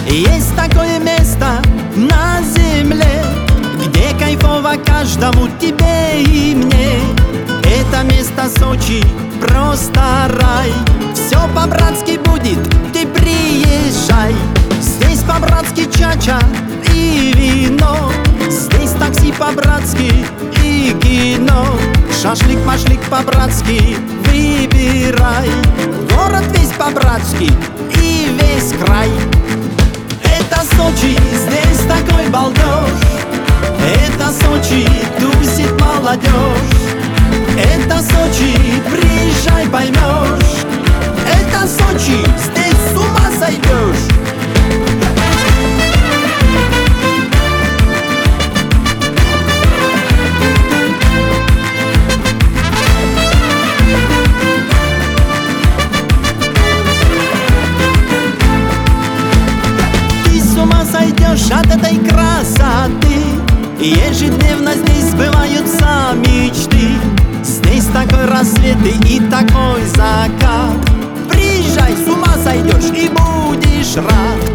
Есть такое место на земле, где кайфово каждому, тебе и мне. Это место Сочи, просто рай. Все по-братски будет, ты приезжай. Здесь по-братски чача и вино, здесь такси по-братски и кино. Шашлык-машлык по-братски выбирай. Город весь по-братски и весь край. Это Сочи, здесь такой балдеж. Это Сочи, тусит молодежь. Это Сочи, приезжай, поймешь. Это Сочи, здесь с ума сойдешь. Сойдешь от этой красоты. Ежедневно здесь сбываются мечты. Здесь такой рассвет и такой закат. Приезжай, с ума сойдешь и будешь рад.